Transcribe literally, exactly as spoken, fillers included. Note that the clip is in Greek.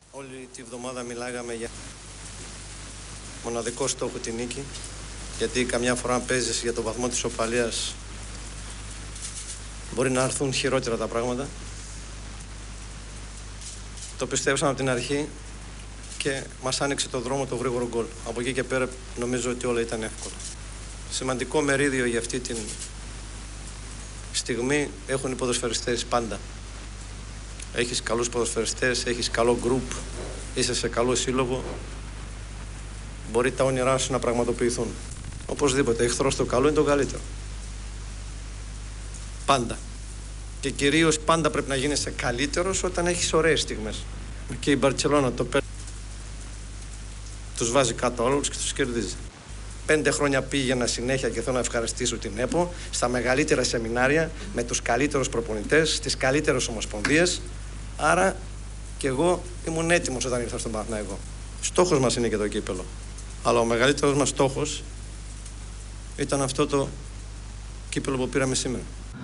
Όλη τη βδομάδα μιλάγαμε για μοναδικό στόχο τη νίκη, γιατί καμιά φορά αν παίζεις για το βαθμό της οπαλίας μπορεί να έρθουν χειρότερα τα πράγματα. Το πιστέψαμε από την αρχή και μας άνοιξε το δρόμο το γρήγορο γκολ. Από εκεί και πέρα νομίζω ότι όλα ήταν εύκολα. Σημαντικό μερίδιο για αυτή τη στιγμή έχουν οι ποδοσφαιριστές πάντα. Έχεις καλούς ποδοσφαιριστές, έχεις καλό γκρουπ, είσαι σε καλό σύλλογο, μπορεί τα όνειρά σου να πραγματοποιηθούν. Οπωσδήποτε, εχθρός το καλό είναι το καλύτερο. Πάντα. Και κυρίως πάντα πρέπει να γίνεσαι καλύτερος όταν έχεις ωραίες στιγμές. Και η Μπαρτσελώνα το παίρνει, τους βάζει κάτω όλους και τους κερδίζει. Πέντε χρόνια πήγαινα συνέχεια και θέλω να ευχαριστήσω την ΕΠΟ στα μεγαλύτερα σεμινάρια με τους καλύτερους προπονητές, στις καλύτερες ομοσπονδίες. Άρα και εγώ ήμουν έτοιμος όταν ήρθα στον Παναθηναϊκό. Στόχος μας είναι και το κύπελο. Αλλά ο μεγαλύτερος μας στόχος ήταν αυτό το κύπελο που πήραμε σήμερα.